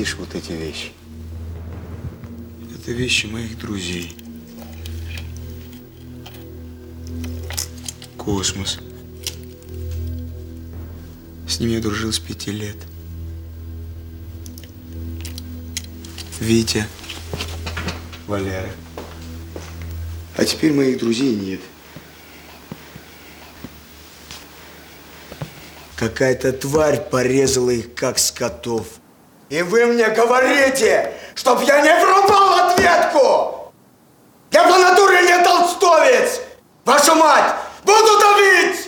видишь вот эти вещи? Это вещи моих друзей. Космос. С ним я дружил с 5 лет. Витя. Валера. А теперь моих друзей нет. Какая-то тварь порезала их, как скотов. И вы мне говорите, чтоб я не врубал ответку! Я по натуре не толстовец! Вашу мать! Буду давить!